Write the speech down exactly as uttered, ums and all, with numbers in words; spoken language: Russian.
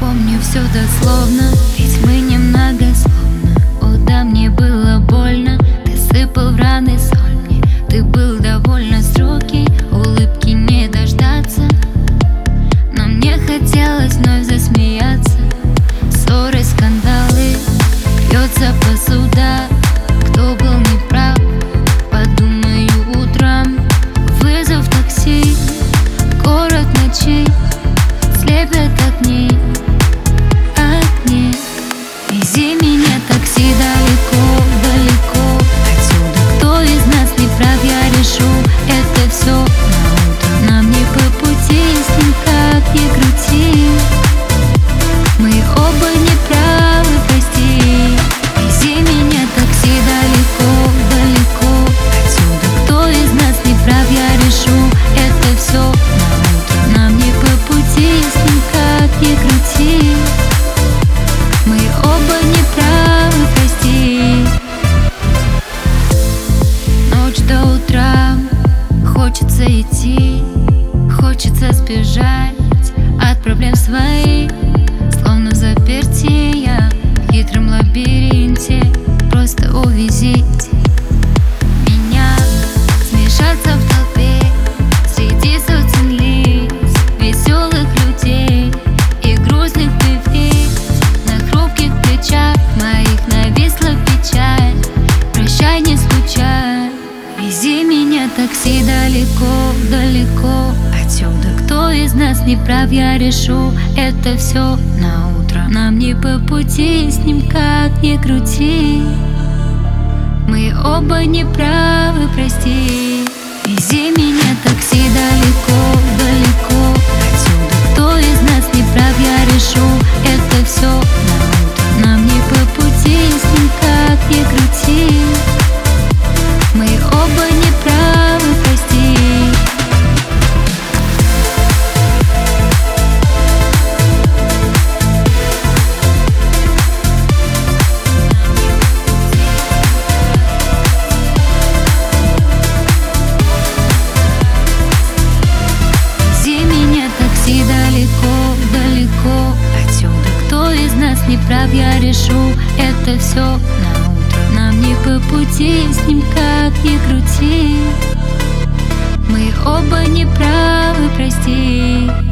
помню все дословно, ведь мы немногословно. О да, мне было больно, ты сыпал в раны соль мне. Ты был довольно строгий, улыбки не дождаться, но мне хотелось вновь засмеяться. Ссоры, скандалы, бьется посуда. Кто был неправ, подумаю утром. Вызов такси, город ночей, слепят огни, огни. Вези меня, такси, далеко, далеко отсюда. Кто из нас не прав, я решу это все на утро. Нам не по пути, с ним как ни крути. Мы оба не правы, прости. Вези меня, такси, далеко, далеко отсюда. Кто из нас не прав, я решу это все на утро. Нам не по пути, с ним как ни крути. Мы оба не правы, прости. Ночь до утра, хочется идти, хочется сбежать от проблем своих. Словно в заперти я в хитром лабиринте. Просто увезите меня, смешаться в толпе среди сотен лиц, веселых людей и грустных певиц. На хрупких плечах моих нависла печаль. Прощай, не скучай. Вези меня, такси, далеко, далеко отсюда. Кто из нас не прав, я решу это все на утро. Нам не по пути, с ним как ни крути. Мы оба не правы, прости. Вези меня, такси, далеко, далеко отсюда. Кто из нас не прав, я решу это все на утро. Нам не по пути, с ним как ни крути. Мы оба не правы, прости. Вези меня, такси, далеко, далеко отсюда. Кто из нас не прав, я решу это все на утро. Нам не по пути, с ним как ни крути. Мы оба не правы, прости.